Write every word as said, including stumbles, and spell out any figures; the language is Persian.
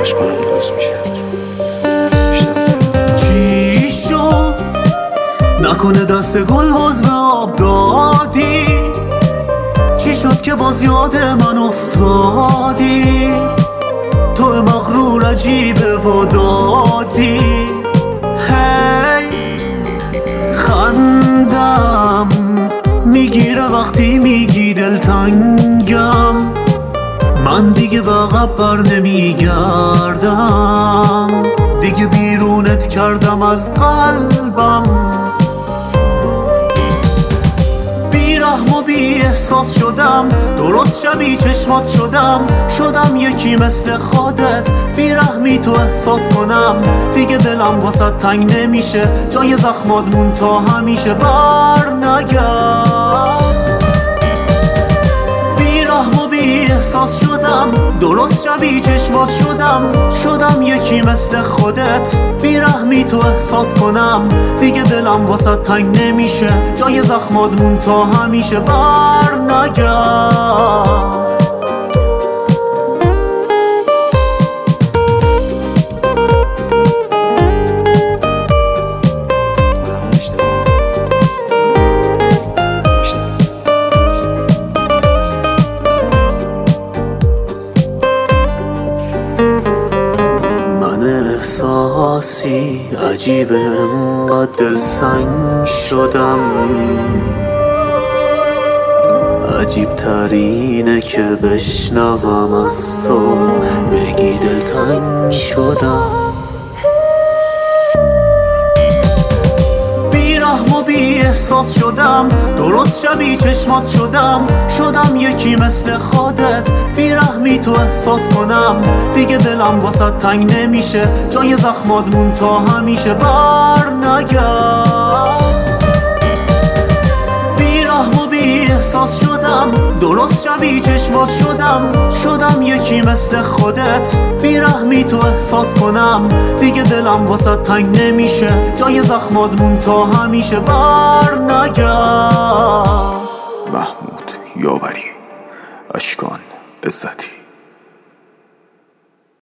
اشکانم درست میشه. چی شد؟ نکنه دست گل باز به آب دادی؟ چی شد که باز یاد من افتادی؟ تو مغرور عجیبه و دادی. هی خندم میگیره وقتی میگی دلتنگم، من دیگه به عقب بر نمیگردم، دیگه بیرونت کردم از قلبم. بیرحم و بی احساس شدم، درست شبیه چشمات شدم، شدم یکی مثل خودت. بیرحمی تو احساس کنم، دیگه دلم واسه تنگ نمیشه، جای زخمات مون تا همیشه بر نگرد. احساس شدم، درست شبیه چشمات شدم، شدم یکی مثل خودت. بیرحمی تو احساس کنم، دیگه دلم واسه تنگ نمیشه، جای زخمات مون تا همیشه بر نگرد. احساسی عجیبه، انقدر دلسنگ شدم، عجیب ترینه که بشنوم از تو بگی دلتنگ شدم. بیرحم و بی احساس شدم، درست شبیه چشمات شدم، شدم یکی مثل خودت. بیرحمی تو احساس کنم، دیگه دلم واسه تنگ نمیشه، جای زخمات مون تا همیشه بر نگرد. بیرحم و بی احساس شدم، درست شبیه چشمات شدم، شدم یکی مثل خودت. بیرحمی تو احساس کنم، دیگه دلم واسه تنگ نمیشه، جای زخمات مون تا همیشه بر نگرد. محمود یاوری، اشکان عزتی.